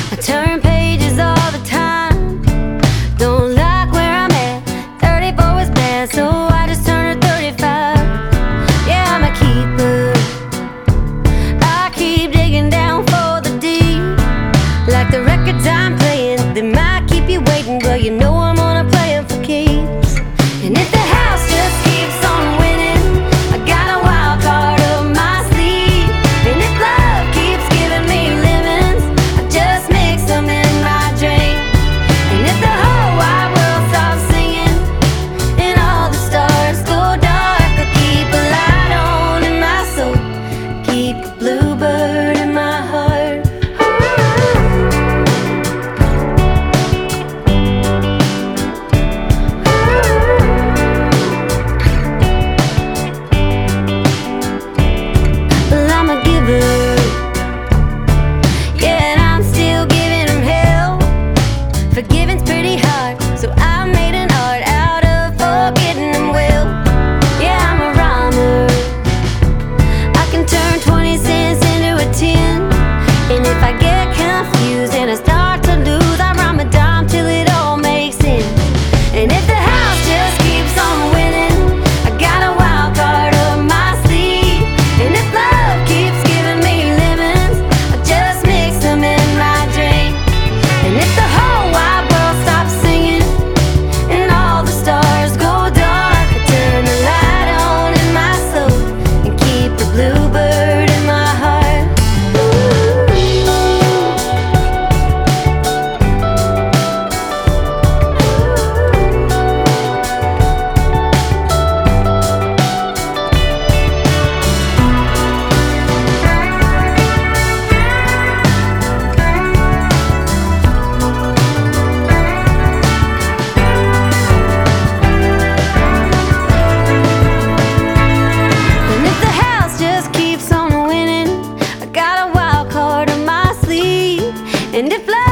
I turn pages all the time. Don't like where I'm at. 34 was bad, so I just turned to 35. Yeah, I'm a keeper. I keep digging down for the deep. Like the records I'm playing, they might keep you waiting, but you know I'm gonna play them for keeps. And if the house just keeps on winning, I got a wild card up my sleeve. And if love keeps giving me lemons, I just mix them in my drink. And if the whole wide world stops singing and all the stars go dark, I keep a light on in my soul, keep a bluebird in my heart. Well, I'm a giver, yeah, and I'm still giving them hell. Forgiving's pretty hard, so I made an art out of forgetting them well. Yeah, I'm a rhymer. I can turn 20 cents into a 10. And if I get confused and I start to lose, I rhyme a dime till it all makes sense. And if the house just keeps on winning, I got a wild card up my sleeve. And if love keeps giving me lemons, I just mix them in my drink. And if the whole wide world stops singing and all the stars go dark, I turn the light on in my soul and keep the bluebird in my heart. And if the house just keeps on winning, I got a wild card on my sleeve. And if love